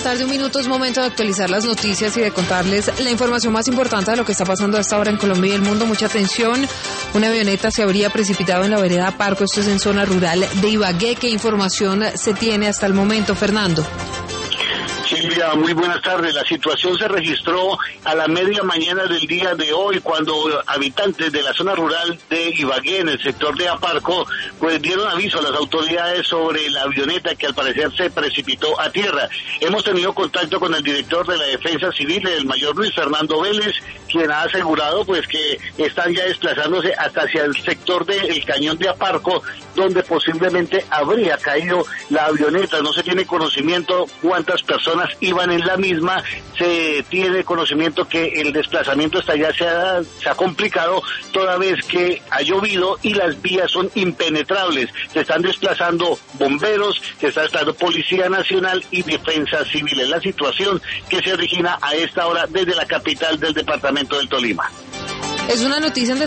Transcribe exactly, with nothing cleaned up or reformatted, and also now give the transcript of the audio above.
la tarde, un minuto, es momento de actualizar las noticias y de contarles la información más importante de lo que está pasando a esta hora en Colombia y el mundo. Mucha atención, una avioneta se habría precipitado en la vereda Parco, esto es en zona rural de Ibagué. ¿Qué información se tiene hasta el momento, Fernando? Silvia, muy buenas tardes. La situación se registró a la media mañana del día de hoy, cuando habitantes de la zona rural de Ibagué, en el sector de Aparco, pues dieron aviso a las autoridades sobre la avioneta que al parecer se precipitó a tierra. Hemos tenido contacto con el director de la Defensa Civil, el mayor Luis Fernando Vélez, quien ha asegurado pues que están ya desplazándose hasta hacia el sector del cañón de Aparco, donde posiblemente habría caído la avioneta. No se tiene conocimiento cuántas personas iban en la misma, se tiene conocimiento que el desplazamiento hasta allá se ha, se ha complicado toda vez que ha llovido y las vías son impenetrables. Se están desplazando bomberos, se está desplazando Policía Nacional y Defensa Civil. Es la situación que se origina a esta hora desde la capital del departamento del Tolima. Es una noticia en